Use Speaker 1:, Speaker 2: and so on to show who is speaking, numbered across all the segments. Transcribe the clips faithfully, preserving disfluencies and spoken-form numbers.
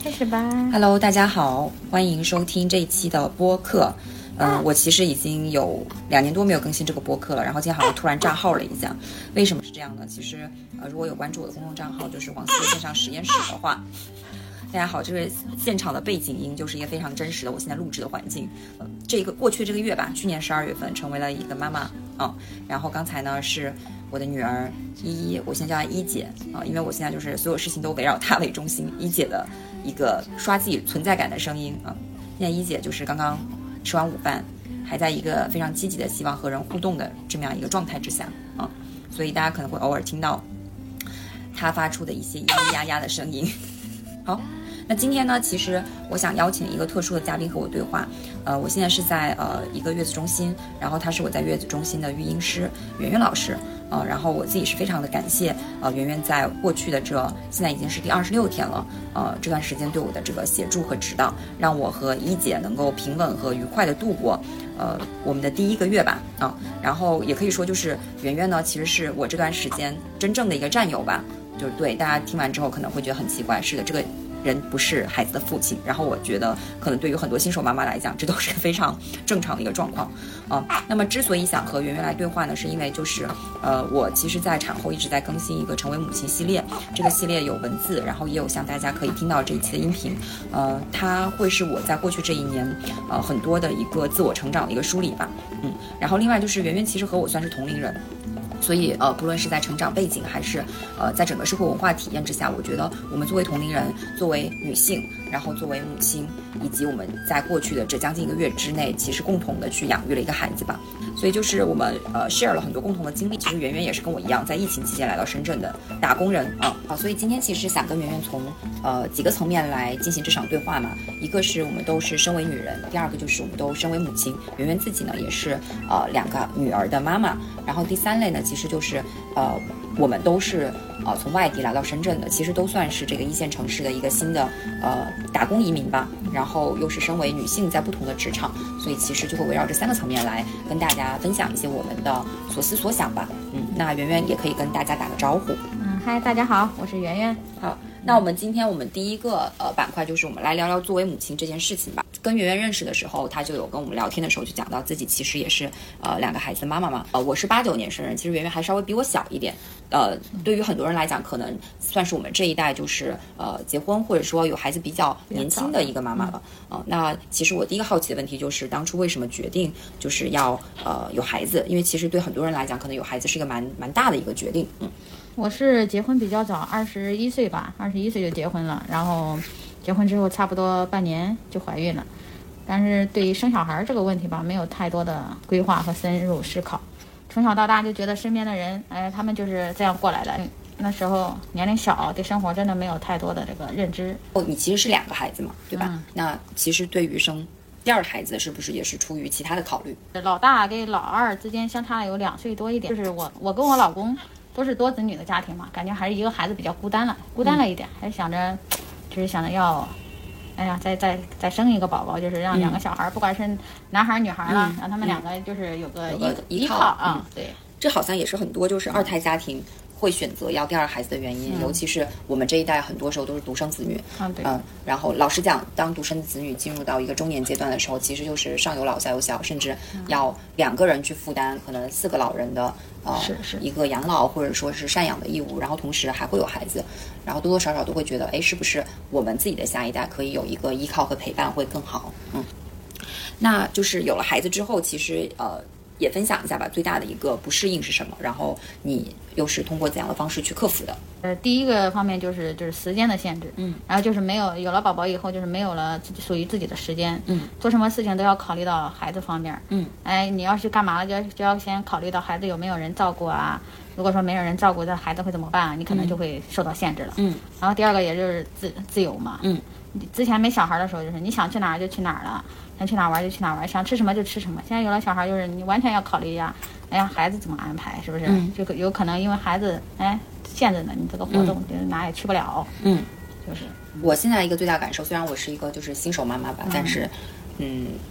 Speaker 1: 开始吧。
Speaker 2: Hello， 大家好，欢迎收听这一期的播客。嗯，我其实已经有两年多没有更新这个播客了，然后今天好像突然炸号了一下，为什么是这样呢？其实呃，如果有关注我的公众账号，就是王思的线上实验室的话，大家好，这个现场的背景音就是一个非常真实的我现在录制的环境。呃，这个过去这个月吧，去年十二月份成为了一个妈妈啊、嗯，然后刚才呢是我的女儿依依，我现在叫她依姐啊、呃，因为我现在就是所有事情都围绕她为中心，依姐的一个刷自己存在感的声音啊、呃。现在依姐就是刚刚吃完午饭，还在一个非常积极的希望和人互动的这么样一个状态之下啊、呃，所以大家可能会偶尔听到她发出的一些咿咿呀呀的声音。好，那今天呢，其实我想邀请一个特殊的嘉宾和我对话。呃，我现在是在呃一个月子中心，然后他是我在月子中心的育婴师圆圆老师。呃，然后我自己是非常的感谢呃圆圆在过去的这现在已经是第二十六天了，呃这段时间对我的这个协助和指导，让我和一姐能够平稳和愉快的度过呃我们的第一个月吧啊、呃，然后也可以说就是圆圆呢其实是我这段时间真正的一个战友吧。就是对大家听完之后可能会觉得很奇怪，是的，这个人不是孩子的父亲，然后我觉得可能对于很多新手妈妈来讲，这都是非常正常的一个状况啊、呃。那么之所以想和圆圆来对话呢，是因为就是呃，我其实在产后一直在更新一个成为母亲系列，这个系列有文字，然后也有像大家可以听到这一期的音频，呃，它会是我在过去这一年呃很多的一个自我成长的一个梳理吧，嗯，然后另外就是圆圆其实和我算是同龄人。所以呃，不论是在成长背景还是呃在整个社会文化体验之下，我觉得我们作为同龄人，作为女性，然后作为母亲，以及我们在过去的这将近一个月之内，其实共同的去养育了一个孩子吧。所以就是我们呃 share 了很多共同的经历。其实圆圆也是跟我一样，在疫情期间来到深圳的打工人啊。好，所以今天其实想跟圆圆从呃几个层面来进行这场对话嘛。一个是我们都是身为女人，第二个就是我们都身为母亲。圆圆自己呢也是呃两个女儿的妈妈。然后第三类呢，其实就是呃我们都是呃从外地来到深圳的，其实都算是这个一线城市的一个新的呃打工移民吧。然后又是身为女性在不同的职场，所以其实就会围绕这三个层面来跟大家分享一些我们的所思所想吧。嗯，那圆圆也可以跟大家打个招呼。
Speaker 1: 嗯，嗨，大家好，我是圆圆。
Speaker 2: 好，那我们今天我们第一个呃板块就是我们来聊聊作为母亲这件事情吧。跟圆圆认识的时候，她就有跟我们聊天的时候就讲到自己其实也是呃两个孩子的妈妈嘛。呃，我是八九年生人，其实圆圆还稍微比我小一点。呃，对于很多人来讲，可能算是我们这一代就是呃结婚或者说有孩子比较年轻的一个妈妈了。呃，那其实我第一个好奇的问题就是当初为什么决定就是要呃有孩子？因为其实对很多人来讲，可能有孩子是一个蛮蛮大的一个决定。嗯，
Speaker 1: 我是结婚比较早，二十一岁吧，二十一岁就结婚了，然后结婚之后差不多半年就怀孕了。但是对于生小孩这个问题吧，没有太多的规划和深入思考。从小到大就觉得身边的人，哎，他们就是这样过来的。那时候年龄小，对生活真的没有太多的这个认知。
Speaker 2: 哦，你其实是两个孩子嘛，对吧？
Speaker 1: 嗯、
Speaker 2: 那其实对于生第二孩子，是不是也是出于其他的考虑？
Speaker 1: 老大跟老二之间相差有两岁多一点，就是我我跟我老公都是多子女的家庭嘛，感觉还是一个孩子比较孤单了，孤单了一点，嗯、还是想着，就是想着要。哎呀，再再再生一个宝宝，就是让两个小孩，嗯、不管是男孩女孩了，嗯、让他们两个就是有个依、嗯、依靠啊、嗯。对，
Speaker 2: 这好像也是很多就是二胎家庭会选择要第二孩子的原因，嗯、尤其是我们这一代很多时候都是独生子女。
Speaker 1: 嗯，对。
Speaker 2: 嗯，然后老实讲，当独生子女进入到一个中年阶段的时候，其实就是上有老下有小，甚至要两个人去负担可能四个老人的。呃，
Speaker 1: 是是
Speaker 2: 一个养老或者说是赡养的义务，然后同时还会有孩子，然后多多少少都会觉得，哎，是不是我们自己的下一代可以有一个依靠和陪伴会更好？嗯，那就是有了孩子之后，其实呃也分享一下吧，最大的一个不适应是什么？然后你又是通过怎样的方式去克服的？
Speaker 1: 呃，第一个方面就是就是时间的限制，嗯，然后就是没有有了宝宝以后，就是没有了自己属于自己的时间，嗯，做什么事情都要考虑到孩子方面，嗯，哎，你要是干嘛了，就要就要先考虑到孩子有没有人照顾啊。如果说没有人照顾，这孩子会怎么办啊？你可能就会受到限制了，嗯。然后第二个也就是自自由嘛，嗯，之前没小孩的时候，就是你想去哪儿就去哪儿了。想去哪玩就去哪玩，想吃什么就吃什么。现在有了小孩，就是你完全要考虑一下，哎呀，孩子怎么安排，是不是？嗯、就有可能因为孩子哎限制了你这个活动，嗯、就是哪也去不了。嗯，就是
Speaker 2: 我现在一个最大感受，虽然我是一个就是新手妈妈吧，嗯、但是嗯，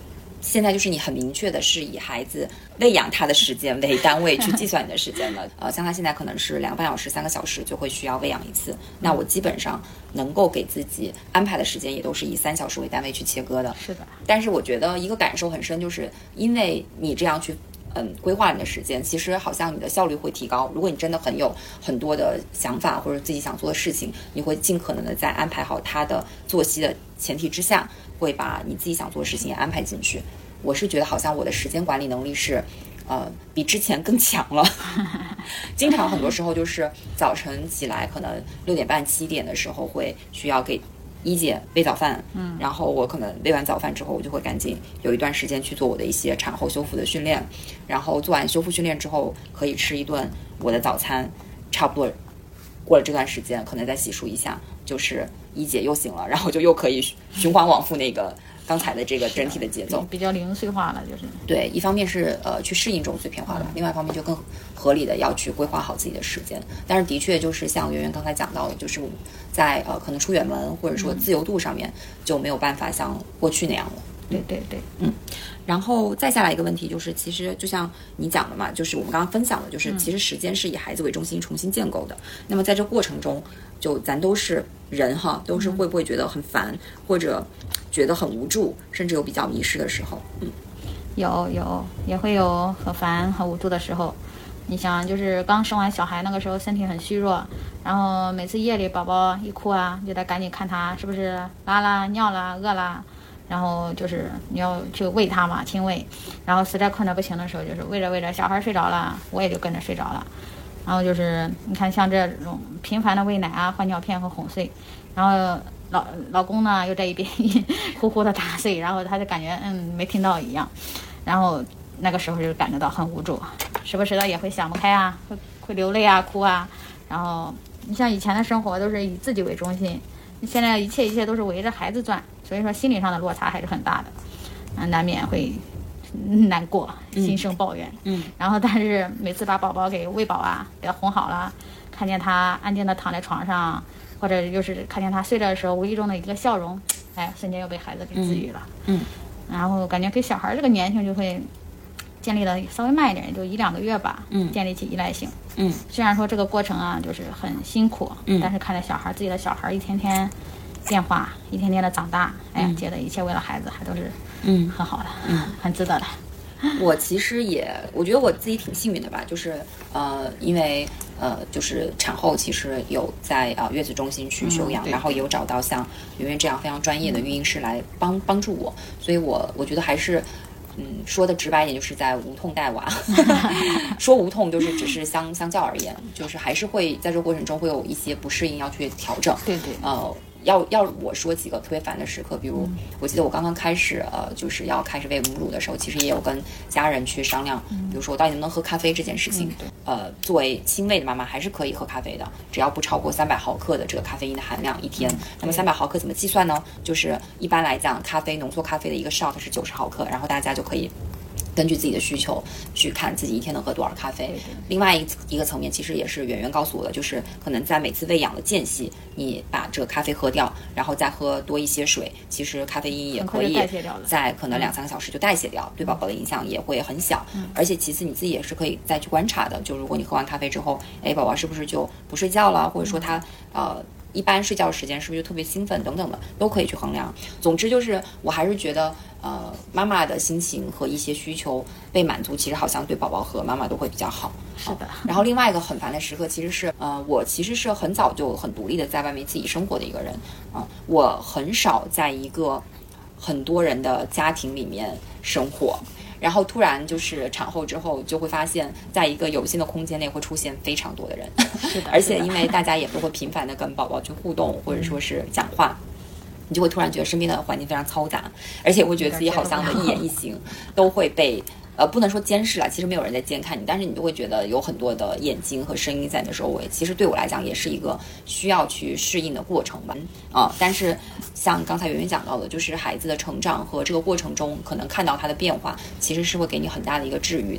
Speaker 2: 现在就是你很明确的是以孩子喂养他的时间为单位去计算你的时间了。呃，像他现在可能是两个半小时、三个小时就会需要喂养一次，那我基本上能够给自己安排的时间也都是以三小时为单位去切割的。
Speaker 1: 是的。
Speaker 2: 但是我觉得一个感受很深，就是因为你这样去嗯规划你的时间，其实好像你的效率会提高。如果你真的很有很多的想法或者自己想做的事情，你会尽可能的在安排好他的作息的前提之下，会把你自己想做的事情也安排进去。我是觉得好像我的时间管理能力是呃比之前更强了。经常很多时候就是早晨起来可能六点半七点的时候会需要给一姐喂早饭，嗯，然后我可能喂完早饭之后，我就会赶紧有一段时间去做我的一些产后修复的训练，然后做完修复训练之后，可以吃一顿我的早餐，差不多过了这段时间，可能再洗漱一下，就是一姐又醒了，然后就又可以循环往复那个刚才的这个整体的节奏，
Speaker 1: 比较零碎化了，就是
Speaker 2: 对，一方面是呃去适应这种碎片化的，嗯、另外一方面就更合理的要去规划好自己的时间。但是的确就是像圆圆刚才讲到的，就是我们在呃可能出远门或者说自由度上面就没有办法像过去那样了。
Speaker 1: 对对对，
Speaker 2: 嗯。然后再下来一个问题就是，其实就像你讲的嘛，就是我们刚刚分享的，就是其实时间是以孩子为中心重新建构的。嗯、那么在这过程中，就咱都是人哈，都是会不会觉得很烦，嗯、或者觉得很无助，甚至有比较迷失的时候？嗯，
Speaker 1: 有有也会有很烦很无助的时候。你想，就是刚生完小孩那个时候，身体很虚弱，然后每次夜里宝宝一哭啊，就得赶紧看他是不是拉啦、尿啦、饿啦。然后就是你要去喂他嘛，亲喂，然后实在困得不行的时候，就是喂着喂着小孩睡着了，我也就跟着睡着了。然后就是你看像这种频繁的喂奶啊、换尿片和哄睡，然后老老公呢又在一边呼呼的打睡，然后他就感觉嗯没听到一样，然后那个时候就感觉到很无助，时不时的也会想不开啊，会会流泪啊、哭啊。然后你像以前的生活都是以自己为中心，现在一切一切都是围着孩子转，所以说心理上的落差还是很大的，嗯，难免会难过，心生抱怨，
Speaker 2: 嗯，
Speaker 1: 然后但是每次把宝宝给喂饱啊，给他哄好了，看见他安静的躺在床上，或者就是看见他睡着的时候无意中的一个笑容，哎，瞬间又被孩子给治愈了，
Speaker 2: 嗯，
Speaker 1: 嗯然后感觉给小孩这个年龄就会建立的稍微慢一点，就一两个月吧，
Speaker 2: 嗯，
Speaker 1: 建立起依赖性，
Speaker 2: 嗯，
Speaker 1: 虽然说这个过程啊就是很辛苦，
Speaker 2: 嗯，
Speaker 1: 但是看着小孩自己的小孩一天天变化，一天天的长大，哎呀，觉得一切为了孩子还都是嗯很好的，
Speaker 2: 嗯，
Speaker 1: 很值得的。
Speaker 2: 我其实也，我觉得我自己挺幸运的吧，就是呃，因为呃，就是产后其实有在呃月子中心去休养，
Speaker 1: 嗯、
Speaker 2: 然后也有找到像圆圆这样非常专业的孕婴师来帮帮助我，所以我我觉得还是。嗯，说的直白一点，就是在无痛带娃。说无痛就是只是相相较而言，就是还是会在这个过程中会有一些不适应要去调整。
Speaker 1: 对对。
Speaker 2: 呃，要要我说几个特别烦的时刻，比如、嗯、我记得我刚刚开始呃就是要开始喂母乳的时候，其实也有跟家人去商量，嗯、比如说我到底能不能喝咖啡这件事情。
Speaker 1: 嗯、
Speaker 2: 呃，作为亲喂的妈妈还是可以喝咖啡的，只要不超过三百毫克的这个咖啡因的含量一天。嗯、那么三百毫克怎么计算呢？就是一般来讲，咖啡浓缩咖啡的一个 shot 是九十毫克，然后大家就可以根据自己的需求去看自己一天能喝多少咖啡。
Speaker 1: 对对，
Speaker 2: 另外一一个层面，其实也是圆圆告诉我的，就是可能在每次喂养的间隙，你把这个咖啡喝掉，然后再喝多一些水，其实咖啡因也可以在可能两三个小时就代谢掉，对宝宝的影响也会很小。
Speaker 1: 嗯、
Speaker 2: 而且其次你自己也是可以再去观察的，就如果你喝完咖啡之后，哎，宝宝是不是就不睡觉了，或者说他呃。一般睡觉的时间是不是就特别兴奋等等的都可以去衡量。总之就是我还是觉得呃妈妈的心情和一些需求被满足，其实好像对宝宝和妈妈都会比较好。
Speaker 1: 是的。
Speaker 2: 然后另外一个很烦的时刻其实是呃我其实是很早就很独立的在外面自己生活的一个人啊、呃，我很少在一个很多人的家庭里面生活。然后突然就是产后之后就会发现在一个有限的空间内会出现非常多的人，
Speaker 1: 是的，
Speaker 2: 而且因为大家也都会频繁的跟宝宝去互动或者说是讲话，你就会突然觉得身边的环境非常嘈杂，而且会觉得自己好像的一言一行都会被呃，不能说监视了，其实没有人在监看你，但是你就会觉得有很多的眼睛和声音在你的周围。其实对我来讲也是一个需要去适应的过程吧。啊、呃，但是像刚才圆圆讲到的，就是孩子的成长和这个过程中可能看到他的变化，其实是会给你很大的一个治愈的。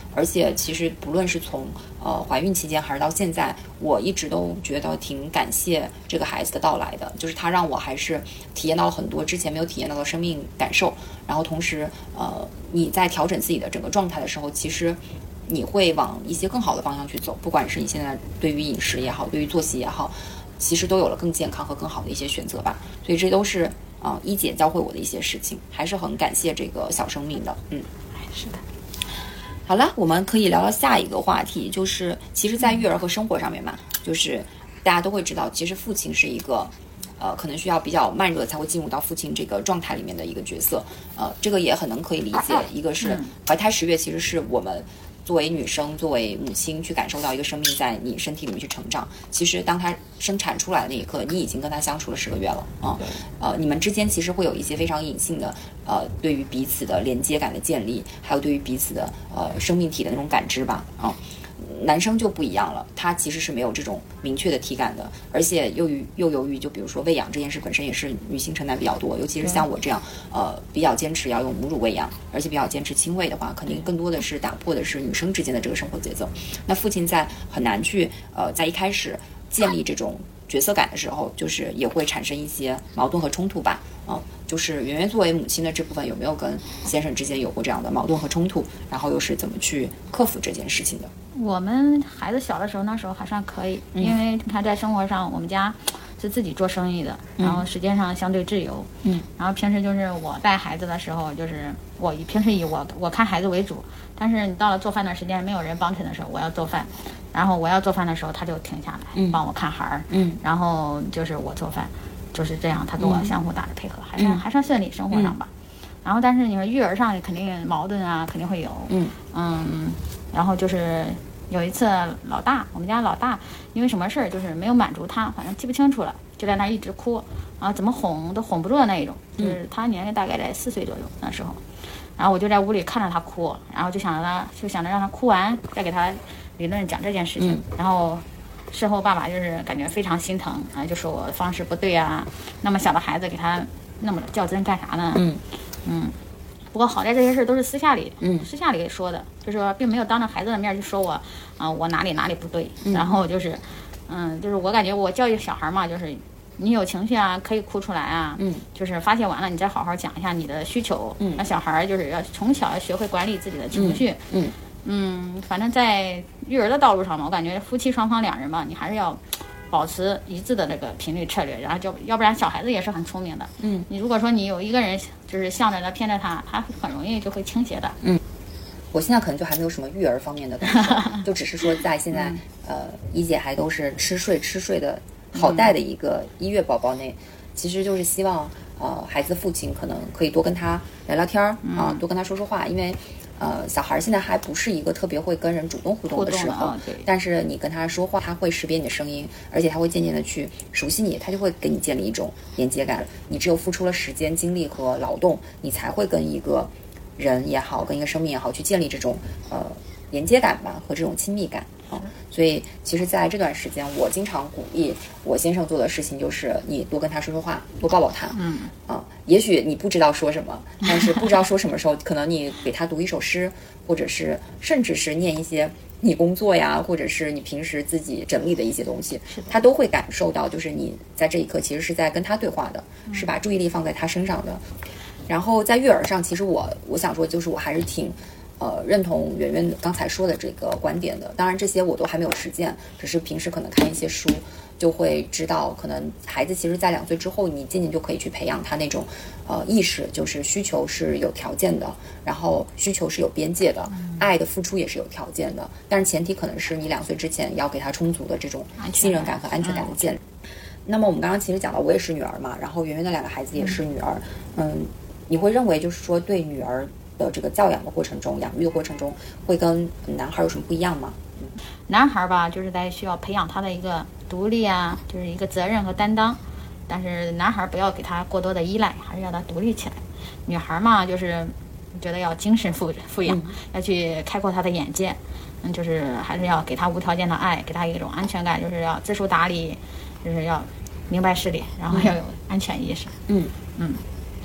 Speaker 2: 而且其实不论是从呃怀孕期间还是到现在，我一直都觉得挺感谢这个孩子的到来的，就是他让我还是体验到了很多之前没有体验到的生命感受。然后同时呃你在调整自己的整个状态的时候，其实你会往一些更好的方向去走，不管是你现在对于饮食也好，对于作息也好，其实都有了更健康和更好的一些选择吧。所以这都是啊、呃、一姐教会我的一些事情，还是很感谢这个小生命的。嗯，
Speaker 1: 是的。
Speaker 2: 好了，我们可以聊到下一个话题，就是其实在育儿和生活上面嘛，就是大家都会知道，其实父亲是一个呃可能需要比较慢热才会进入到父亲这个状态里面的一个角色。呃这个也很能可以理解，一个是怀胎十月其实是我们作为女生作为母亲去感受到一个生命在你身体里面去成长，其实当它生产出来的那一刻，你已经跟它相处了十个月了啊、呃。你们之间其实会有一些非常隐性的呃对于彼此的连接感的建立，还有对于彼此的呃生命体的那种感知吧啊。男生就不一样了，他其实是没有这种明确的体感的，而且又于又由于就比如说喂养这件事本身也是女性承担比较多，尤其是像我这样呃比较坚持要用母乳喂养，而且比较坚持亲喂的话，肯定更多的是打破的是女生之间的这个生活节奏。那父亲在很难去呃在一开始建立这种角色感的时候，就是也会产生一些矛盾和冲突吧。嗯、呃，就是圆圆作为母亲的这部分有没有跟先生之间有过这样的矛盾和冲突，然后又是怎么去克服这件事情的？
Speaker 1: 我们孩子小的时候，那时候还算可以，因为他在生活上，我们家是自己做生意的，然后时间上相对自由，嗯，然后平时就是我带孩子的时候，就是我平时以我我看孩子为主，但是你到了做饭的时间，没有人帮衬的时候，我要做饭，然后我要做饭的时候，他就停下来，嗯，帮我看孩儿，嗯，然后就是我做饭，就是这样，他跟我相互打着配合，还算还算顺利，生活上吧。然后但是你说育儿上肯定矛盾啊，肯定会有，嗯嗯，然后就是有一次老大，我们家老大因为什么事儿就是没有满足他，反正记不清楚了，就在那一直哭，啊怎么哄都哄不住的那一种，就是他年龄大概在四岁左右那时候，然后我就在屋里看着他哭，然后就想着他就想着让他哭完再给他理论讲这件事情，然后事后爸爸就是感觉非常心疼啊，就说我方式不对啊，那么小的孩子给他那么较真干啥呢？嗯嗯，不过好在这些事都是私下里，嗯，私下里说的，就是说并没有当着孩子的面去说我啊、呃，我哪里哪里不对。嗯、然后就是，嗯，就是我感觉我教育小孩嘛，就是你有情绪啊，可以哭出来啊，嗯，就是发泄完了，你再好好讲一下你的需求，嗯，让小孩就是要从小要学会管理自己的情绪，嗯 嗯, 嗯，反正在育儿的道路上嘛，我感觉夫妻双方两人嘛，你还是要保持一致的这个频率策略，然后就要不然小孩子也是很聪明的。嗯，你如果说你有一个人就是向着他偏着他，他很容易就会倾斜的。
Speaker 2: 嗯，我现在可能就还没有什么育儿方面的感受，就只是说在现在、嗯、呃一姐还都是吃睡吃睡的好带的一个一月宝宝内，嗯、其实就是希望呃孩子父亲可能可以多跟他聊聊天儿啊、呃，多跟他说说话，因为。呃，小孩现在还不是一个特别会跟人主动互动的时候，
Speaker 1: 哦、
Speaker 2: 但是你跟他说话，他会识别你的声音，而且他会渐渐的去熟悉你，他就会给你建立一种连接感。你只有付出了时间、精力和劳动，你才会跟一个人也好，跟一个生命也好，去建立这种呃连接感吧和这种亲密感啊。所以其实在这段时间，我经常鼓励我先生做的事情就是你多跟他说说话，多抱抱他。嗯啊，也许你不知道说什么，但是不知道说什么时候，可能你给他读一首诗，或者是甚至是念一些你工作呀，或者是你平时自己整理的一些东西，他都会感受到，就是你在这一刻其实是在跟他对话的，嗯、是把注意力放在他身上的。然后在育儿上，其实我我想说，就是我还是挺。呃，认同圆圆刚才说的这个观点的，当然这些我都还没有实践，只是平时可能看一些书，就会知道，可能孩子其实在两岁之后，你渐渐就可以去培养他那种呃意识，就是需求是有条件的，然后需求是有边界的，爱的付出也是有条件的，但是前提可能是你两岁之前要给他充足的这种信任感和安全感的建立。嗯、那么我们刚刚其实讲到，我也是女儿嘛，然后圆圆的两个孩子也是女儿，嗯，嗯你会认为就是说对女儿的这个教养的过程中，养育的过程中，会跟男孩有什么不一样吗？嗯、
Speaker 1: 男孩吧，就是在需要培养他的一个独立啊，就是一个责任和担当。但是男孩不要给他过多的依赖，还是要他独立起来。女孩嘛，就是觉得要精神富富养，嗯、要去开阔他的眼界。嗯，就是还是要给他无条件的爱，给他一种安全感，就是要知书达理，就是要明白事理，然后要有安全意识。嗯嗯。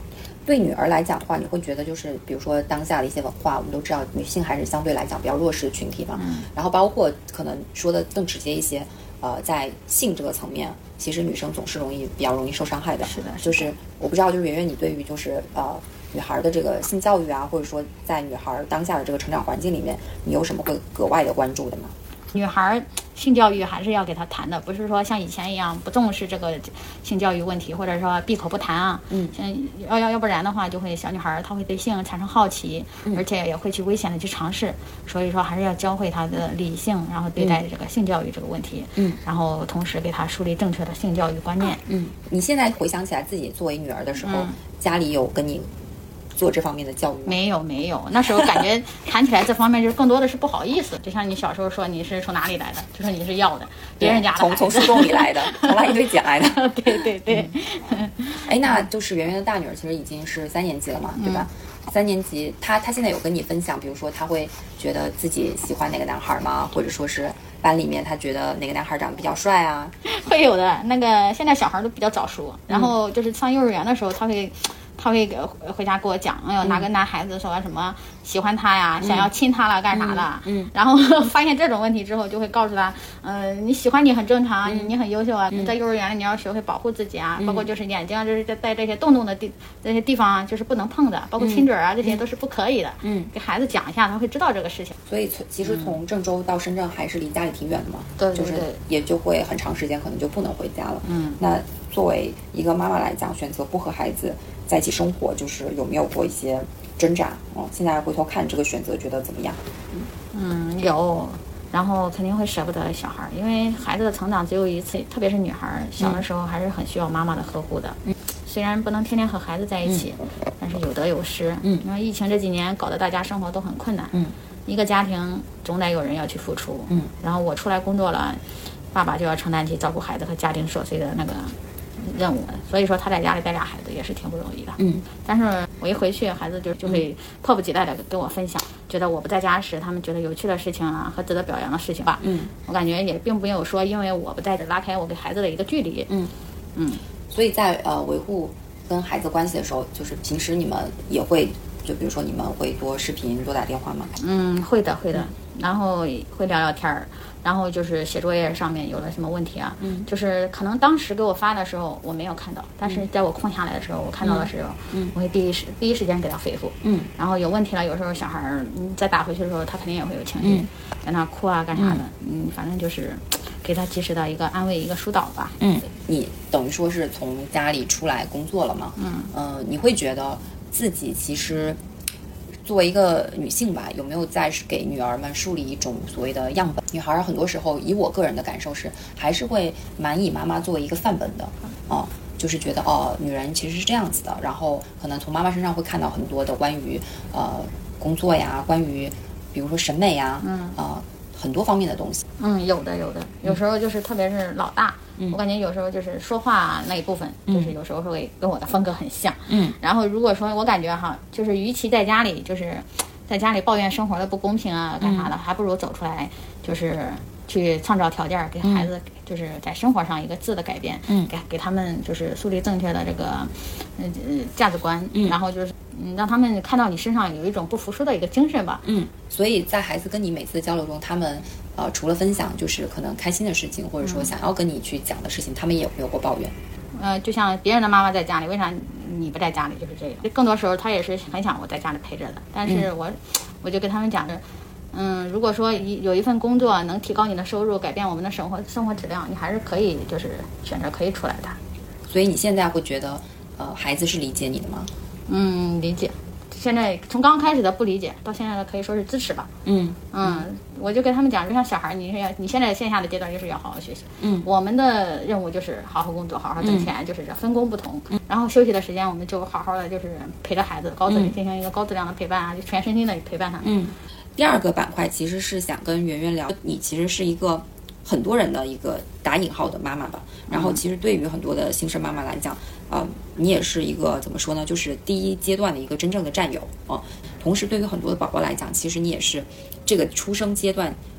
Speaker 2: 对女儿来讲的话，你会觉得就是比如说当下的一些文化，我们都知道女性还是相对来讲比较弱势的群体嘛，
Speaker 1: 嗯、
Speaker 2: 然后包括可能说的更直接一些，呃，在性这个层面，其实女生总是容易比较容易受伤害的。
Speaker 1: 是的，是的
Speaker 2: 就是我不知道，就是圆圆你对于就是呃女孩的这个性教育啊，或者说在女孩当下的这个成长环境里面，你有什么会格外的关注的吗？
Speaker 1: 女孩性教育还是要给她谈的，不是说像以前一样不重视这个性教育问题，或者说闭口不谈啊。
Speaker 2: 嗯，
Speaker 1: 像要要要不然的话，就会小女孩她会对性产生好奇，
Speaker 2: 嗯、
Speaker 1: 而且也会去危险的去尝试。所以说还是要教会她的理性，然后对待这个性教育这个问题。
Speaker 2: 嗯，
Speaker 1: 然后同时给她树立正确的性教育观念。
Speaker 2: 嗯，你现在回想起来自己作为女儿的时候，
Speaker 1: 嗯、
Speaker 2: 家里有跟你做这方面的教育吗？
Speaker 1: 没有没有，那时候感觉谈起来这方面就更多的是不好意思，就像你小时候说你是从哪里来的，就说你是要的别人家的，
Speaker 2: 从从树洞里来的，从垃圾堆捡来的。
Speaker 1: 对对对。
Speaker 2: 嗯、哎，那就是圆圆的大女儿其实已经是三年级了嘛，对吧？嗯、三年级，她她现在有跟你分享，比如说她会觉得自己喜欢哪个男孩吗？或者说是班里面她觉得哪个男孩长得比较帅啊？
Speaker 1: 会有的。那个现在小孩都比较早熟，然后就是上幼儿园的时候，他会。他会回家给我讲，哎呦，哪个男孩子说什么喜欢他呀，嗯、想要亲他了，干啥的？
Speaker 2: 嗯，嗯
Speaker 1: 然后发现这种问题之后，就会告诉他，呃，你喜欢你很正常，
Speaker 2: 嗯、
Speaker 1: 你很优秀啊。
Speaker 2: 嗯、
Speaker 1: 在幼儿园里，你要学会保护自己啊，
Speaker 2: 嗯、
Speaker 1: 包括就是眼睛，就是在这些洞洞的地这些地方啊，就是不能碰的，包括亲嘴啊，
Speaker 2: 嗯、
Speaker 1: 这些都是不可以的。
Speaker 2: 嗯，
Speaker 1: 给孩子讲一下，他会知道这个事情。
Speaker 2: 所以其实从郑州到深圳还是离家里挺远的嘛，
Speaker 1: 对、嗯，
Speaker 2: 就是也就会很长时间可能就不能回家了。
Speaker 1: 嗯，
Speaker 2: 那作为一个妈妈来讲，选择不和孩子在一起生活，就是有没有过一些挣扎？哦，现在回头看这个选择，觉得怎么样？
Speaker 1: 嗯，有，然后肯定会舍不得小孩，因为孩子的成长只有一次，特别是女孩，小的时候还是很需要妈妈的呵护的。嗯，虽然不能天天和孩子在一起，嗯、但是有得有失。
Speaker 2: 嗯，
Speaker 1: 因为疫情这几年搞得大家生活都很困难。
Speaker 2: 嗯，
Speaker 1: 一个家庭总得有人要去付出。
Speaker 2: 嗯，
Speaker 1: 然后我出来工作了，爸爸就要承担起照顾孩子和家庭琐碎的那个任务，所以说他在家里带俩孩子也是挺不容易的。
Speaker 2: 嗯，
Speaker 1: 但是我一回去，孩子就就会迫不及待的跟我分享，觉得我不在家时他们觉得有趣的事情啊和值得表扬的事情吧。
Speaker 2: 嗯，
Speaker 1: 我感觉也并没有说因为我不在这拉开我跟孩子的一个距离。
Speaker 2: 嗯嗯，所以在呃维护跟孩子关系的时候，就是平时你们也会，就比如说你们会多视频多打电话吗？
Speaker 1: 嗯，会的会的，然后会聊聊天儿。然后就是写作业上面有了什么问题啊，
Speaker 2: 嗯，
Speaker 1: 就是可能当时给我发的时候我没有看到，但是在我空下来的时候，我看到的时候，
Speaker 2: 嗯，
Speaker 1: 我会第一时第一时间给他回复，
Speaker 2: 嗯，
Speaker 1: 然后有问题了，有时候小孩儿你再打回去的时候，他肯定也会有情绪，
Speaker 2: 嗯，
Speaker 1: 在那哭啊干啥的，嗯，反正就是给他及时的一个安慰一个疏导吧。
Speaker 2: 嗯，你等于说是从家里出来工作了嘛？
Speaker 1: 嗯，
Speaker 2: 呃，你会觉得自己其实作为一个女性吧，有没有在给女儿们树立一种所谓的样本？女孩很多时候，以我个人的感受是，还是会蛮以妈妈作为一个范本的，哦、呃，就是觉得哦，女人其实是这样子的，然后可能从妈妈身上会看到很多的关于呃工作呀，关于比如说审美呀，
Speaker 1: 嗯，
Speaker 2: 呃很多方面的东西。
Speaker 1: 嗯，有的有的，有时候就是特别是老大。
Speaker 2: 嗯，
Speaker 1: 我感觉有时候就是说话那一部分，
Speaker 2: 嗯、
Speaker 1: 就是有时候会跟我的风格很像。
Speaker 2: 嗯，
Speaker 1: 然后如果说我感觉哈，就是与其在家里就是在家里抱怨生活的不公平啊，干啥的，
Speaker 2: 嗯、
Speaker 1: 还不如走出来，就是去创造条件给孩子，就是在生活上一个质的改变。
Speaker 2: 嗯，
Speaker 1: 给给他们就是树立正确的这个呃价值观。
Speaker 2: 嗯，
Speaker 1: 然后就是嗯让他们看到你身上有一种不服输的一个精神吧。
Speaker 2: 嗯，所以在孩子跟你每次交流中，他们。呃，除了分享，就是可能开心的事情，或者说想要跟你去讲的事情，嗯、他们也有没有过抱怨？
Speaker 1: 呃，就像别人的妈妈在家里，为啥你不在家里？就是这个。更多时候，他也是很想我在家里陪着的。但是我，嗯、我就跟他们讲着，嗯，如果说一有一份工作能提高你的收入，改变我们的生活生活质量，你还是可以就是选择可以出来的。
Speaker 2: 所以你现在会觉得，呃，孩子是理解你的吗？
Speaker 1: 嗯，理解。现在从刚开始的不理解，到现在的可以说是支持吧。
Speaker 2: 嗯
Speaker 1: 嗯，我就跟他们讲，就像小孩，你是要你现在线下的阶段就是要好好学习。
Speaker 2: 嗯，
Speaker 1: 我们的任务就是好好工作，好好挣钱，
Speaker 2: 嗯、
Speaker 1: 就是分工不同。嗯，然后休息的时间，我们就好好的就是陪着孩子，高质、嗯、进行一个高质量的陪伴啊，就全身心的陪伴他。
Speaker 2: 嗯，第二个板块其实是想跟圆圆聊，你其实是一个很多人的一个打引号的妈妈吧。然后其实对于很多的新生妈妈来讲，啊、呃，你也是一个怎么说呢？就是第一阶段的一个真正的战友啊、呃。同时，对于很多的宝宝来讲，其实你也是这个出生阶段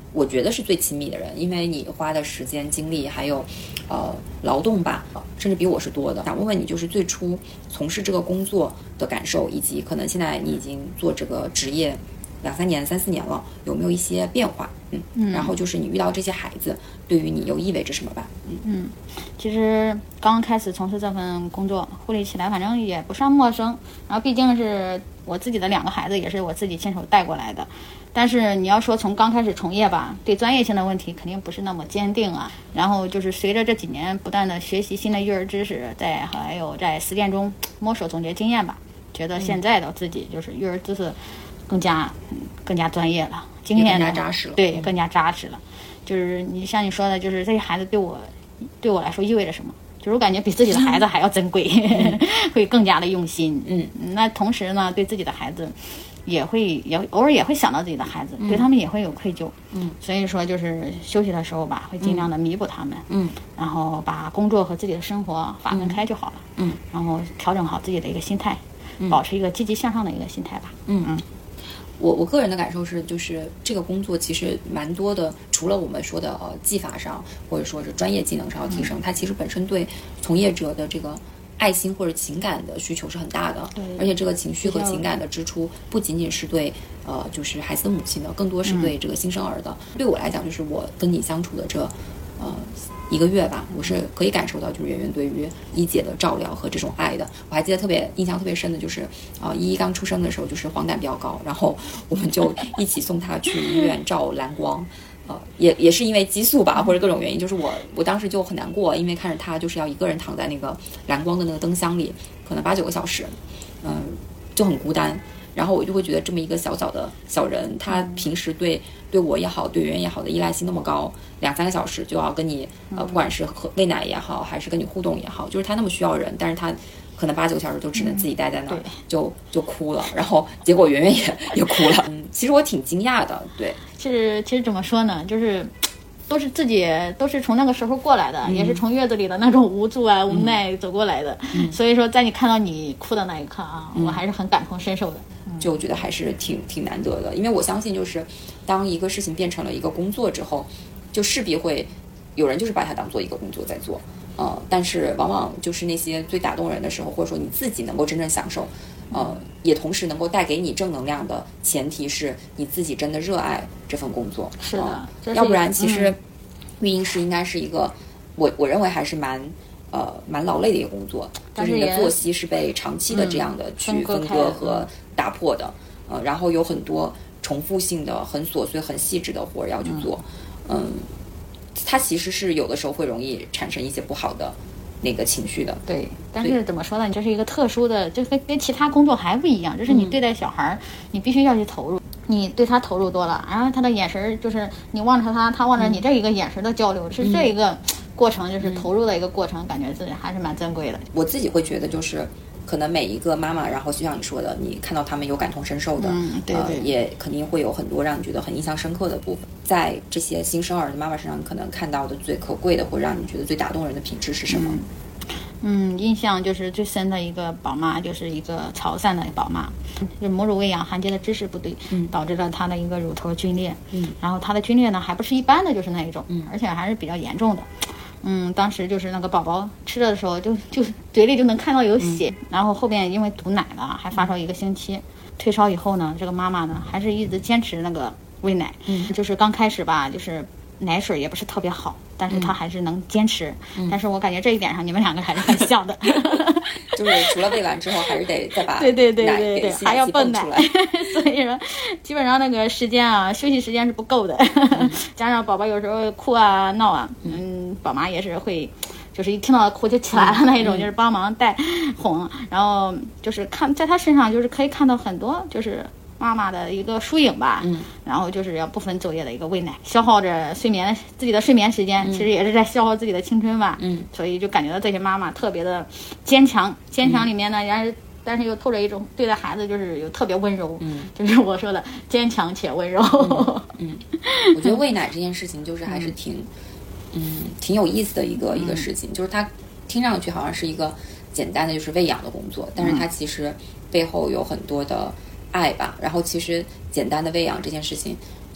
Speaker 2: 我觉得是最亲密的人，因为你花的时间、精力还有，呃，劳动吧，甚至比我是多的。想问问你，就是最初从事这个工作的感受，以及可能现在你已经做这个职业两三年、三四年了，有没有一些变化？嗯，嗯然后就是你遇到这些孩子，对于你又意味着什么吧？嗯
Speaker 1: 嗯，其实刚开始从事这份工作，护理起来反正也不算陌生，然后毕竟是我自己的两个孩子，也是我自己亲手带过来的。但是你要说从刚开始从业吧，对专业性的问题肯定不是那么坚定啊。然后就是随着这几年不断的学习新的育儿知识，在还有在实践中摸索总结经验吧，觉得现在的自己就是育儿知识更加、嗯、更加专业了，经验
Speaker 2: 更加扎实了，
Speaker 1: 对，更加扎实了。就是你像你说的，就是这些孩子对我对我来说意味着什么？就是我感觉比自己的孩子还要珍贵，嗯、会更加的用心。嗯，那同时呢，对自己的孩子。也会也偶尔也会想到自己的孩子，嗯、对他们也会有愧疚，嗯，所以说就是休息的时候吧，会尽量的弥补他们，嗯，然后把工作和自己的生活划分开就好了，嗯，然后调整好自己的一个心态，嗯、保持一个积极向上的一个心态吧，嗯嗯。
Speaker 2: 我我个人的感受是，就是这个工作其实蛮多的，除了我们说的呃技法上或者说是专业技能上要提升，嗯、它其实本身对从业者的这个。爱心或者情感的需求是很大的，而且这个情绪和情感的支出不仅仅是对呃就是孩子的母亲的，更多是对这个新生儿的。嗯、对我来讲，就是我跟你相处的这呃一个月吧，我是可以感受到就是圆圆对于一姐的照料和这种爱的。我还记得特别印象特别深的就是啊、呃，依依刚出生的时候就是黄疸比较高，然后我们就一起送她去医院照蓝光。呃，也也是因为激素吧，或者各种原因，就是我我当时就很难过，因为看着他就是要一个人躺在那个蓝光的那个灯箱里，可能八九个小时，嗯、呃，就很孤单。然后我就会觉得这么一个小小的小人，他平时对对我也好，对圆圆也好的依赖性那么高，两三个小时就要跟你呃，不管是喝喂奶也好，还是跟你互动也好，就是他那么需要人，但是他。可能八九个小时就只能自己待在那儿，嗯、就就哭了，然后结果圆圆也也哭了。嗯，其实我挺惊讶的，对，
Speaker 1: 是其实怎么说呢，就是都是自己都是从那个时候过来的，嗯、也是从月子里的那种无助啊、无奈走过来的，嗯、所以说在你看到你哭的那一刻啊，嗯、我还是很感同身受的，嗯、
Speaker 2: 就觉得还是挺挺难得的，因为我相信就是当一个事情变成了一个工作之后，就势必会有人就是把它当做一个工作在做。呃，但是往往就是那些最打动人的时候，或者说你自己能够真正享受，呃，也同时能够带给你正能量的前提是你自己真的热爱这份工作。
Speaker 1: 是的，
Speaker 2: 呃、要不然其实育婴师应该是一个，嗯、我我认为还是蛮呃蛮劳累的一个工作，就是你的作息是被长期的这样的去分割和打破的，嗯、呃，然后有很多重复性的、很琐碎、很细致的活要去做，嗯。嗯它其实是有的时候会容易产生一些不好的那个情绪的。
Speaker 1: 对，但是怎么说呢？你这是一个特殊的，就跟跟其他工作还不一样。就是你对待小孩，嗯、你必须要去投入，你对他投入多了，然后他的眼神就是你望着他，他望着你，这一个眼神的交流，嗯、是这一个过程，就是投入的一个过程，嗯、感觉自己还是蛮珍贵的。
Speaker 2: 我自己会觉得就是。可能每一个妈妈，然后就像你说的，你看到他们有感同身受的，
Speaker 1: 嗯，对对，
Speaker 2: 呃，也肯定会有很多让你觉得很印象深刻的部分。在这些新生儿的妈妈身上，你可能看到的最可贵的，或让你觉得最打动人的品质是什么？
Speaker 1: 嗯，嗯印象就是最深的一个宝妈，就是一个潮汕的宝妈，就母乳喂养焊接的姿势不对，嗯，导致了她的一个乳头皲裂，嗯，然后她的皲裂呢还不是一般的，就是那一种，嗯，而且还是比较严重的。嗯，当时就是那个宝宝吃的时候就，就就嘴里就能看到有血，嗯、然后后边因为堵奶了，还发烧一个星期。退烧以后呢，这个妈妈呢还是一直坚持那个喂奶，嗯，就是刚开始吧，就是奶水也不是特别好，但是她还是能坚持。嗯、但是我感觉这一点上你们两个还是很像的，
Speaker 2: 就是除了喂完之后，还是得再把
Speaker 1: 对对对对对，还要泵奶，所以说基本上那个时间啊，休息时间是不够的，嗯、加上宝宝有时候哭啊闹啊，嗯，宝妈也是会。就是一听到哭就起来了那一种，嗯、就是帮忙带哄，然后就是看在他身上就是可以看到很多就是妈妈的一个疏影吧，嗯，然后就是要不分昼夜的一个喂奶，消耗着睡眠自己的睡眠时间，嗯、其实也是在消耗自己的青春吧，嗯，所以就感觉到这些妈妈特别的坚强，坚强里面呢，然、嗯、但是又透着一种对待孩子就是有特别温柔，嗯，就是我说的坚强且温柔，
Speaker 2: 嗯，嗯我觉得喂奶这件事情就是还是挺。嗯嗯，挺有意思的一个、嗯、一个事情，就是它听上去好像是一个简单的就是喂养的工作，但是它其实背后有很多的爱吧。然后其实简单的喂养这件事情，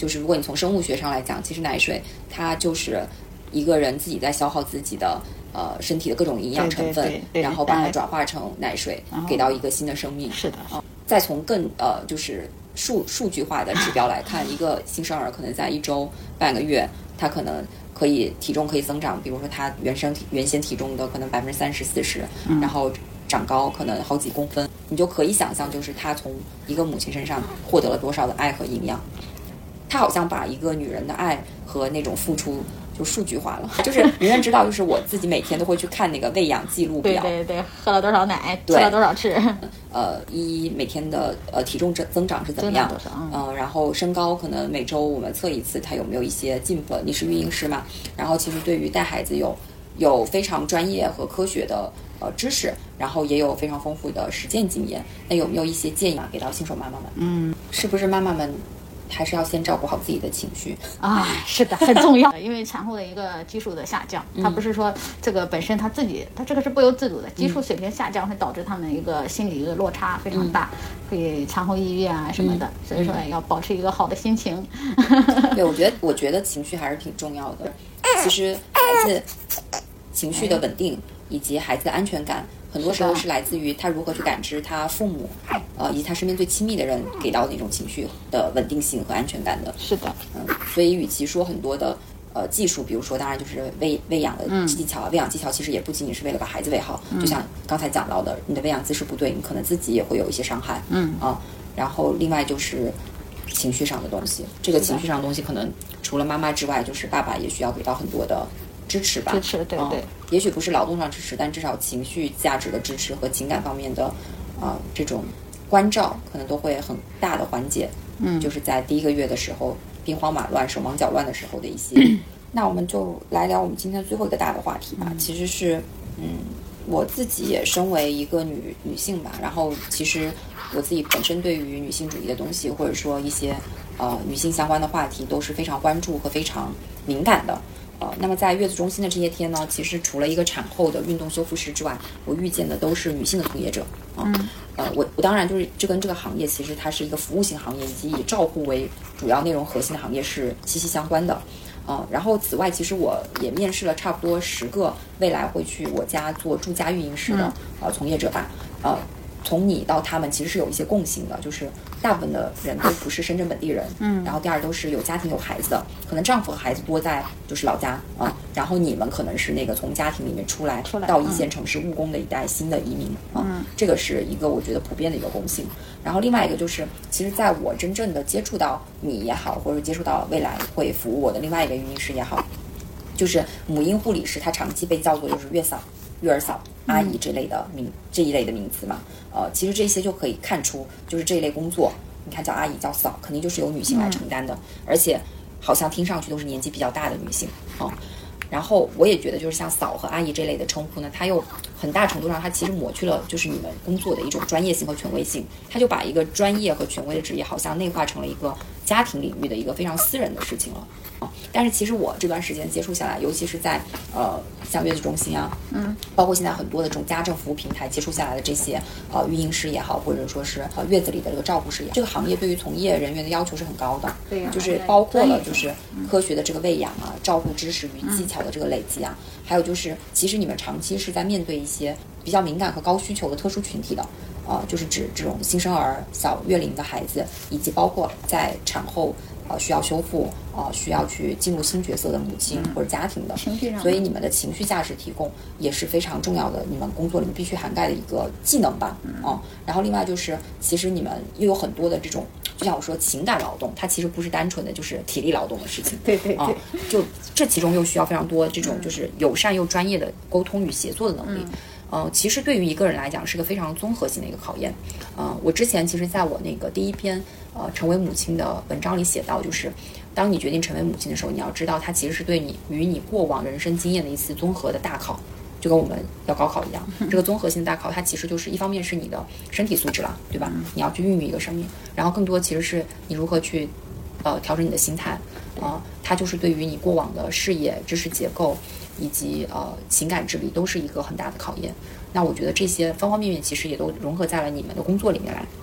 Speaker 2: 就是如果你从生物学上来讲，其实奶水它就是一个人自己在消耗自己的呃身体的各种营养成分，
Speaker 1: 对对对对，
Speaker 2: 然后把它转化成奶水，给到一个新的生命。
Speaker 1: 是的。
Speaker 2: 呃、再从更呃就是数数据化的指标来看，一个新生儿可能在一周半个月，他可能可以体重可以增长，比如说他原生体原先体重的可能百分之三十四十，然后长高可能好几公分，你就可以想象，就是他从一个母亲身上获得了多少的爱和营养。他好像把一个女人的爱和那种付出就数据化了，就是人人知道，就是我自己每天都会去看那个喂养记录表，
Speaker 1: 对对对，喝了多少奶，吃了多少吃，
Speaker 2: 呃，一每天的呃体重增增长是怎么样，
Speaker 1: 多少，嗯、
Speaker 2: 呃，然后身高可能每周我们测一次，它有没有一些进步。你是育婴师嘛，然后其实对于带孩子有有非常专业和科学的呃知识，然后也有非常丰富的实践经验。那有没有一些建议啊，给到新手妈妈们？嗯，是不是妈妈们还是要先照顾好自己的情绪
Speaker 1: 啊？是的，很重要。因为产后的一个激素的下降，它不是说这个本身它自己，它这个是不由自主的，激素水平下降会导致他们一个心理一个落差非常大，会产后抑郁啊什么的。所以说要保持一个好的心情。
Speaker 2: 对，我觉得我觉得情绪还是挺重要的。其实孩子情绪的稳定以及孩子的安全感，很多时候是来自于他如何去感知他父母，呃，以及他身边最亲密的人给到的那种情绪的稳定性和安全感的。
Speaker 1: 是的，
Speaker 2: 嗯，所以与其说很多的呃技术，比如说当然就是喂喂养的技巧，嗯、喂养技巧其实也不仅仅是为了把孩子喂好，嗯、就像刚才讲到的，你的喂养姿势不对，你可能自己也会有一些伤害，嗯啊，然后另外就是情绪上的东西，这个情绪上的东西可能除了妈妈之外，就是爸爸也需要给到很多的支持吧，
Speaker 1: 支持，对对、嗯，
Speaker 2: 也许不是劳动上支持，但至少情绪价值的支持和情感方面的，啊、呃、这种关照，可能都会很大的缓解。嗯，就是在第一个月的时候，兵荒马乱、手忙脚乱的时候的一些。那我们就来聊我们今天最后一个大的话题吧，嗯、其实是，嗯，我自己也身为一个女女性吧，然后其实我自己本身对于女性主义的东西，或者说一些呃女性相关的话题，都是非常关注和非常敏感的。呃，那么在月子中心的这些天呢，其实除了一个产后的运动修复师之外，我遇见的都是女性的从业者啊。嗯、呃，我我当然就是这跟这个行业其实它是一个服务型行业，以及以照护为主要内容核心的行业是息息相关的。呃，然后此外，其实我也面试了差不多十个未来会去我家做住家育婴师的、嗯、呃从业者吧。呃，从你到他们其实是有一些共性的，就是大部分的人都不是深圳本地人，嗯，然后第二都是有家庭有孩子的，可能丈夫和孩子多在就是老家啊、呃，然后你们可能是那个从家庭里面出来到一线城市务工的一代新的移民啊、呃，这个是一个我觉得普遍的一个共性。然后另外一个就是，其实在我真正的接触到你也好，或者接触到未来会服务我的另外一个育婴师也好，就是母婴护理师，他长期被叫做就是月嫂、育儿嫂、阿姨这类的名、嗯、这一类的名词嘛。呃，其实这些就可以看出，就是这一类工作，你看叫阿姨叫嫂，肯定就是由女性来承担的，嗯、而且好像听上去都是年纪比较大的女性啊。呃然后我也觉得，就是像嫂和阿姨这类的称呼呢，它又很大程度上，它其实抹去了就是你们工作的一种专业性和权威性，它就把一个专业和权威的职业，好像内化成了一个家庭领域的一个非常私人的事情了啊。但是其实我这段时间接触下来，尤其是在呃像月子中心啊，嗯，包括现在很多的这种家政服务平台接触下来的这些呃育婴师也好，或者说是呃月子里的这个照顾师也好，这个行业对于从业人员的要求是很高的，对、啊，就是包括了就是科学的这个喂养啊、照顾知识与技巧的这个累积啊，嗯、还有就是其实你们长期是在面对一些比较敏感和高需求的特殊群体的。呃，就是指这种新生儿、小月龄的孩子，以及包括在产后呃需要修复、呃需要去进入新角色的母亲或者家庭的，情绪上，所以你们的情绪价值提供也是非常重要的，你们工作里面必须涵盖的一个技能吧，嗯、呃，然后另外就是，其实你们又有很多的这种，就像我说情感劳动，它其实不是单纯的就是体力劳动的事情，
Speaker 1: 对对对，呃、
Speaker 2: 就这其中又需要非常多这种就是友善又专业的沟通与协作的能力。嗯呃，其实对于一个人来讲是个非常综合性的一个考验。呃，我之前其实在我那个第一篇呃成为母亲的文章里写到，就是当你决定成为母亲的时候，你要知道它其实是对你与你过往人生经验的一次综合的大考，就跟我们要高考一样。这个综合性大考，它其实就是一方面是你的身体素质了，对吧？你要去孕育一个生命，然后更多其实是你如何去呃调整你的心态啊、呃，它就是对于你过往的事业、知识结构。以及呃情感智力都是一个很大的考验。那我觉得这些方方面面其实也都融合在了你们的工作里面来。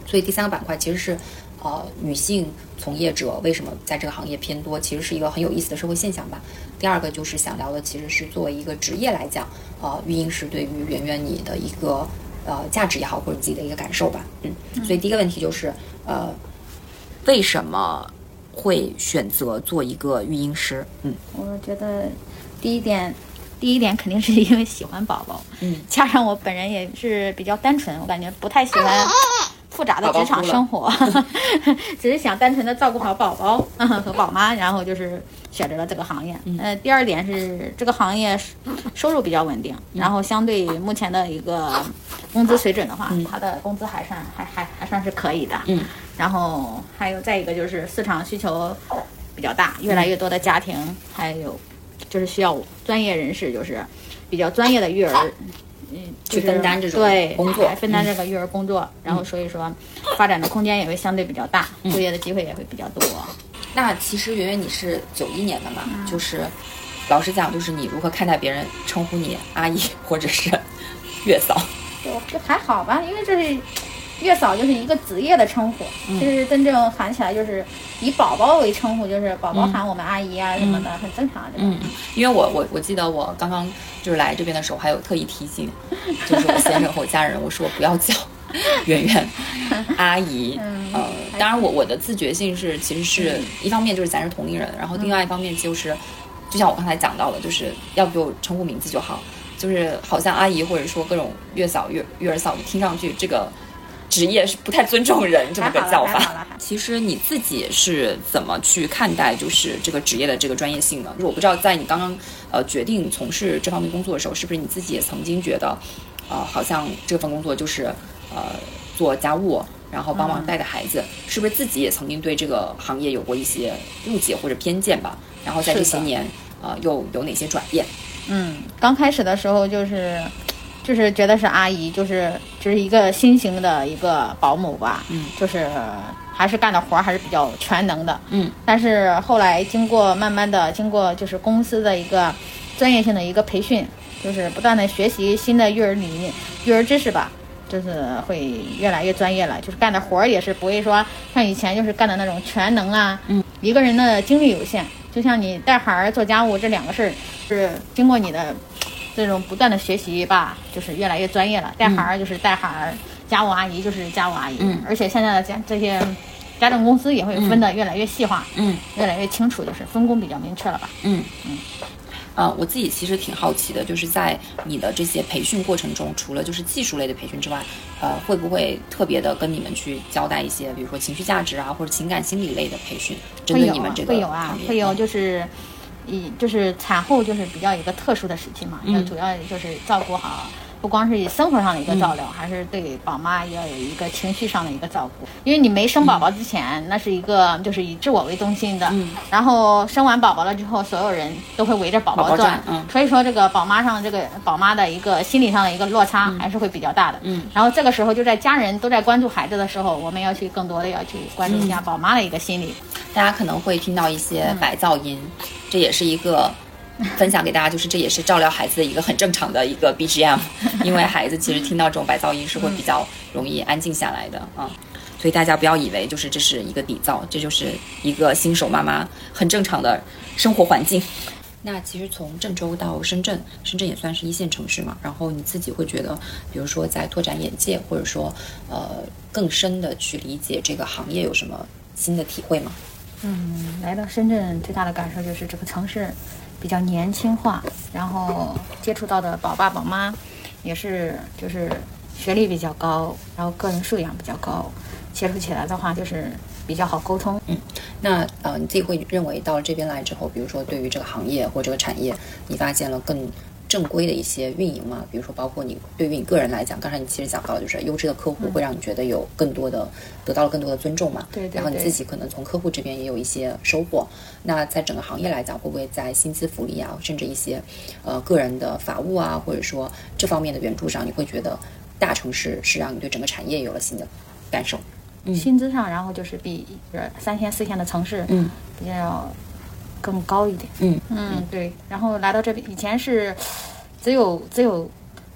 Speaker 2: 所以第三个板块其实是呃女性从业者为什么在这个行业偏多，其实是一个很有意思的社会现象吧。第二个就是想聊的其实是作为一个职业来讲，呃育婴师对于圆圆你的一个呃价值也好，或者自己的一个感受吧。嗯，所以第一个问题就是呃为什么会选择做一个育婴师？嗯，
Speaker 1: 我觉得第一点，第一点肯定是因为喜欢宝宝，
Speaker 2: 嗯，
Speaker 1: 加上我本人也是比较单纯，我感觉不太喜欢复杂的职场生活，只是想单纯的照顾好宝宝和宝妈，然后就是选择了这个行业。嗯、呃，第二点是这个行业收入比较稳定，然后相对目前的一个工资水准的话，嗯、它的工资还算还还还算是可以的。
Speaker 2: 嗯，
Speaker 1: 然后还有再一个就是市场需求比较大，越来越多的家庭还有就是需要专业人士，就是比较专业的育儿。嗯，
Speaker 2: 去分担这种工作，
Speaker 1: 对，分担这个育儿工作，嗯、然后所以说发展的空间也会相对比较大，嗯、就业的机会也会比较多。
Speaker 2: 那其实圆圆你是九一年的嘛，嗯、就是老实讲，就是你如何看待别人称呼你阿姨或者是月嫂？
Speaker 1: 就还好吧，因为这是月嫂就是一个职业的称呼，嗯、就是真正喊起来就是以宝宝为称呼，就是宝宝喊我们阿姨啊什么的，嗯、很正常。
Speaker 2: 嗯，因为我我我记得我刚刚就是来这边的时候，还有特意提醒，就是我先生和我家人，我说不要叫圆圆阿姨。嗯，呃，当然我我的自觉性是其实是一方面就是咱是同龄人，然后另外一方面就是，就像我刚才讲到的，就是要不就称呼名字就好，就是好像阿姨或者说各种月嫂、月月儿嫂，听上去这个职业是不太尊重人这么个叫法。其实你自己是怎么去看待就是这个职业的这个专业性呢？就我不知道在你刚刚呃决定从事这方面工作的时候，是不是你自己也曾经觉得呃好像这份工作就是呃做家务，然后帮忙带带孩子，嗯、是不是自己也曾经对这个行业有过一些误解或者偏见吧？然后在这些年呃又有哪些转变？
Speaker 1: 嗯，刚开始的时候就是就是觉得是阿姨，就是就是一个新型的一个保姆吧，嗯，就是还是干的活还是比较全能的，嗯，但是后来经过慢慢的经过就是公司的一个专业性的一个培训，就是不断的学习新的育儿理念、育儿知识吧，就是会越来越专业了，就是干的活也是不会说像以前就是干的那种全能啊，嗯，一个人的精力有限，就像你带孩儿做家务这两个事儿，是经过你的这种不断的学习吧，就是越来越专业了。带孩儿就是带孩儿，家务阿姨就是家务阿姨。嗯，而且现在的家这些家政公司也会分得越来越细化，嗯，越来越清楚，就是分工比较明确了吧。嗯嗯。
Speaker 2: 呃，我自己其实挺好奇的，就是在你的这些培训过程中，除了就是技术类的培训之外，呃，会不会特别的跟你们去交代一些，比如说情绪价值啊，或者情感心理类的培训，针对你们这个
Speaker 1: 会有啊，会有就是。以就是产后就是比较一个特殊的时期嘛，要、嗯、主要就是照顾好，不光是以生活上的一个照料，嗯、还是对宝妈要有一个情绪上的一个照顾。因为你没生宝宝之前，嗯、那是一个就是以自我为中心的，嗯、然后生完宝宝了之后，所有人都会围着宝宝转，
Speaker 2: 嗯、
Speaker 1: 所以说这个宝妈上这个宝妈的一个心理上的一个落差还是会比较大的。嗯，然后这个时候就在家人都在关注孩子的时候，我们要去更多的要去关注一下宝妈的一个心理。
Speaker 2: 大家可能会听到一些白噪音，嗯、这也是一个分享给大家，就是这也是照料孩子的一个很正常的一个 B G M， 因为孩子其实听到这种白噪音是会比较容易安静下来的啊，所以大家不要以为就是这是一个底噪，这就是一个新手妈妈很正常的生活环境。那其实从郑州到深圳，深圳也算是一线城市嘛，然后你自己会觉得，比如说在拓展眼界，或者说呃更深的去理解这个行业有什么新的体会吗？
Speaker 1: 嗯，来到深圳最大的感受就是这个城市比较年轻化，然后接触到的宝爸宝妈也是就是学历比较高，然后个人素养比较高，接触起来的话就是比较好沟通。
Speaker 2: 嗯，那呃你自己会认为到了这边来之后，比如说对于这个行业或这个产业，你发现了更正规的一些运营嘛？比如说包括你对于你个人来讲，刚才你其实讲到就是优质的客户会让你觉得有更多的、嗯、得到了更多的尊重嘛，
Speaker 1: 对对对，
Speaker 2: 然后你自己可能从客户这边也有一些收获。那在整个行业来讲，会不会在薪资福利啊，甚至一些呃个人的法务啊，或者说这方面的援助上，你会觉得大城市是让你对整个产业有了新的感受？
Speaker 1: 嗯、薪资上，然后就是比三线四线的城市嗯比较更高一点。嗯嗯，对。然后来到这边，以前是只有只有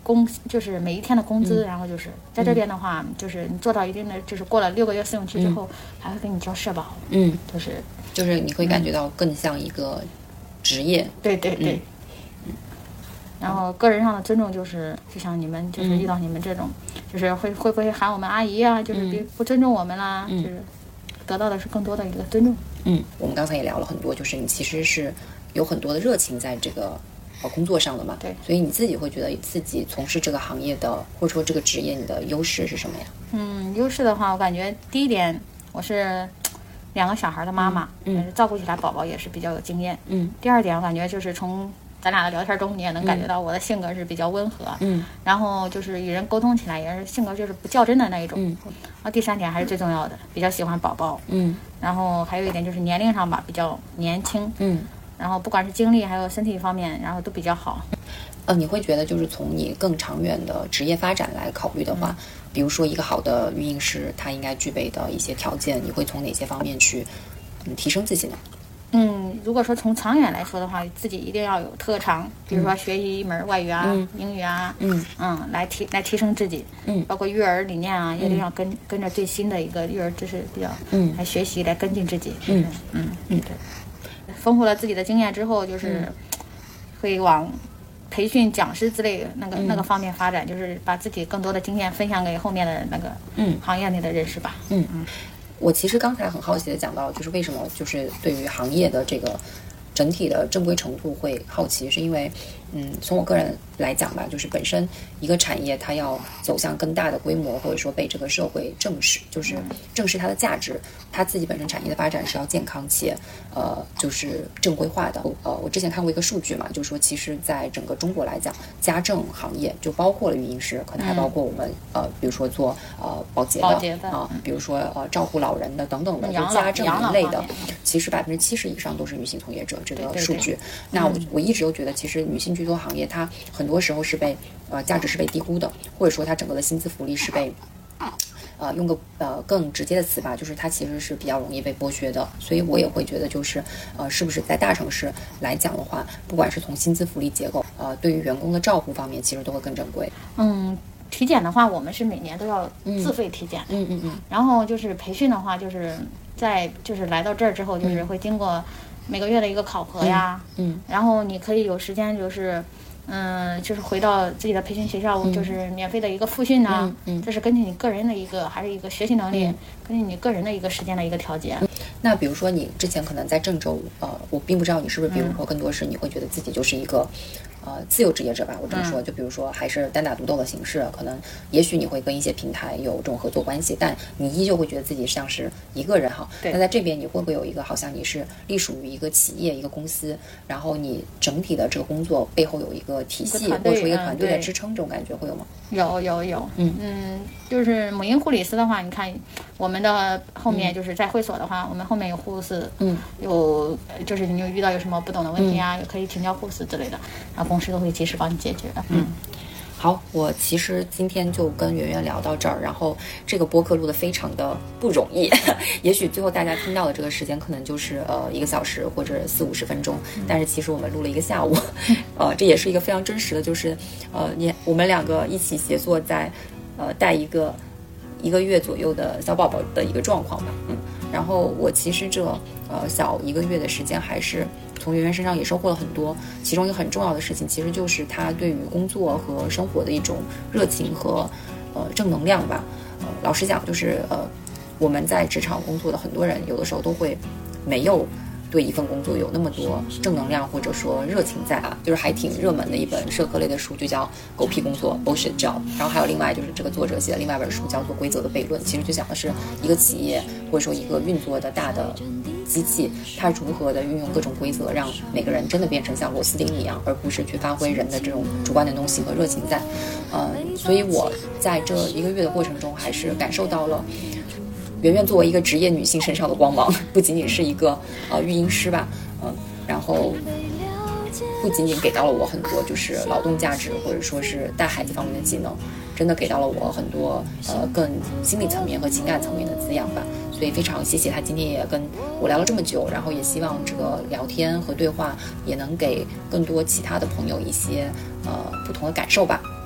Speaker 1: 工就是每一天的工资，嗯、然后就是在这边的话，嗯、就是你做到一定的，就是过了六个月试用期之后，嗯、还会给你交社保，
Speaker 2: 嗯，
Speaker 1: 就是
Speaker 2: 就是你会感觉到更像一个职业，
Speaker 1: 嗯、对对对。嗯然后个人上的尊重就是，就像你们就是遇到你们这种，嗯、就是会会不会喊我们阿姨啊，就是别不尊重我们啦，嗯、就是得到的是更多的一个尊重。
Speaker 2: 嗯，我们刚才也聊了很多，就是你其实是有很多的热情在这个呃工作上的嘛，
Speaker 1: 对，
Speaker 2: 所以你自己会觉得自己从事这个行业的或者说这个职业，你的优势是什么呀？
Speaker 1: 嗯，优势的话，我感觉第一点我是两个小孩的妈妈，
Speaker 2: 嗯，
Speaker 1: 嗯照顾起来宝宝也是比较有经验，
Speaker 2: 嗯。
Speaker 1: 第二点，我感觉就是从咱俩的聊天中，你也能感觉到我的性格是比较温和，
Speaker 2: 嗯，
Speaker 1: 然后就是与人沟通起来也是性格就是不较真的那一种，
Speaker 2: 嗯，
Speaker 1: 然后第三点还是最重要的，比较喜欢宝宝，
Speaker 2: 嗯，
Speaker 1: 然后还有一点就是年龄上吧比较年轻，
Speaker 2: 嗯，
Speaker 1: 然后不管是精力还有身体方面，然后都比较好。
Speaker 2: 呃，你会觉得就是从你更长远的职业发展来考虑的话，嗯、比如说一个好的运营师，他应该具备的一些条件，你会从哪些方面去嗯提升自己呢？
Speaker 1: 嗯，如果说从长远来说的话，自己一定要有特长，比如说学习一门外语啊、
Speaker 2: 嗯、
Speaker 1: 英语啊，
Speaker 2: 嗯
Speaker 1: 嗯，来提来提升自己，
Speaker 2: 嗯，
Speaker 1: 包括育儿理念啊，一定要跟、嗯、跟着最新的一个育儿知识比较，
Speaker 2: 嗯，
Speaker 1: 来学习来跟进自己，
Speaker 2: 嗯
Speaker 1: 嗯嗯，对，丰富了自己的经验之后，就是会往培训讲师之类的那个、嗯、那个方面发展，就是把自己更多的经验分享给后面的那个
Speaker 2: 嗯
Speaker 1: 行业内的人士吧，
Speaker 2: 嗯嗯。我其实刚才很好奇的讲到，就是为什么就是对于行业的这个整体的正规程度会好奇，是因为嗯，从我个人来讲吧，就是本身一个产业它要走向更大的规模，或者说被这个社会正视，就是正视它的价值，它自己本身产业的发展是要健康且呃就是正规化的。呃，我之前看过一个数据嘛，就是说其实在整个中国来讲，家政行业就包括了育婴师，可能还包括我们、嗯、呃，比如说做呃保洁的啊、呃，比如说呃照顾老人的等等的，就家政一类的，其实百分之七十以上都是女性从业者。这个数据，
Speaker 1: 对对对
Speaker 2: 那我我一直都觉得，其实女性居多行业它很多时候是被呃价值是被低估的，或者说它整个的薪资福利是被呃用个呃更直接的词吧，就是它其实是比较容易被剥削的。所以我也会觉得，就是呃是不是在大城市来讲的话，不管是从薪资福利结构，呃对于员工的照顾方面，其实都会更正规。
Speaker 1: 嗯，体检的话，我们是每年都要自费体检，
Speaker 2: 嗯嗯嗯，
Speaker 1: 然后就是培训的话，就是在就是来到这儿之后，就是会经过每个月的一个考核呀，
Speaker 2: 嗯，嗯
Speaker 1: 然后你可以有时间就是，嗯，就是回到自己的培训学校，嗯、就是免费的一个复训啊，
Speaker 2: 嗯嗯，
Speaker 1: 这是根据你个人的一个还是一个学习能力，嗯、根据你个人的一个时间的一个调节。
Speaker 2: 那比如说你之前可能在郑州，呃，我并不知道你是不是，比如说更多是你会觉得自己就是一个。呃，自由职业者吧，我这么说，就比如说还是单打独斗的形式，可能也许你会跟一些平台有这种合作关系，但你依旧会觉得自己像是一个人哈。
Speaker 1: 对。
Speaker 2: 那在这边你会不会有一个好像你是隶属于一个企业、一个公司，然后你整体的这个工作背后有一个体系或者说一个团队的支撑，这种感觉会有吗？
Speaker 1: 有有有，
Speaker 2: 嗯
Speaker 1: 嗯，就是母婴护理师的话，你看我们的后面就是在会所的话，嗯、我们后面有护士，
Speaker 2: 嗯，
Speaker 1: 有就是你遇到有什么不懂的问题啊，也、嗯、可以请教护士之类的，然后公司都会及时帮你解决的。
Speaker 2: 嗯，好，我其实今天就跟圆圆聊到这儿，然后这个播客录得非常的不容易，也许最后大家听到的这个时间可能就是呃一个小时或者四五十分钟，但是其实我们录了一个下午，呃，这也是一个非常真实的，就是呃你我们两个一起协作在呃带一个一个月左右的小宝宝的一个状况吧，嗯，然后我其实这呃小一个月的时间还是。从圆圆身上也收获了很多，其中一个很重要的事情，其实就是她对于工作和生活的一种热情和呃正能量吧。呃，老实讲，就是呃我们在职场工作的很多人，有的时候都会没有对一份工作有那么多正能量或者说热情在啊，就是还挺热门的一本社科类的书，就叫《狗屁工作 Bullshit Job》。然后还有另外就是这个作者写的另外一本书叫做《规则的悖论》，其实就讲的是一个企业或者说一个运作的大的机器，它如何的运用各种规则，让每个人真的变成像螺丝钉一样，而不是去发挥人的这种主观能动性和热情在。嗯，所以我在这一个月的过程中，还是感受到了圆圆作为一个职业女性身上的光芒，不仅仅是一个呃育婴师吧，嗯，然后不仅仅给到了我很多就是劳动价值或者说是带孩子方面的技能，真的给到了我很多呃更心理层面和情感层面的滋养吧。所以非常谢谢他今天也跟我聊了这么久，然后也希望这个聊天和对话也能给更多其他的朋友一些呃不同的感受吧。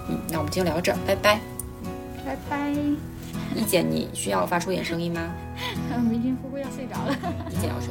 Speaker 2: 嗯，那我们今天聊到这儿，拜拜。
Speaker 1: 拜拜。
Speaker 2: 一姐，你需要发出点声音吗？
Speaker 1: 迷迷糊糊要睡着了。
Speaker 2: 一姐要